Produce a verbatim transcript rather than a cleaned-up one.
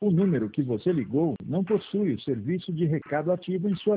O número que você ligou não possui o serviço de recado ativo em sua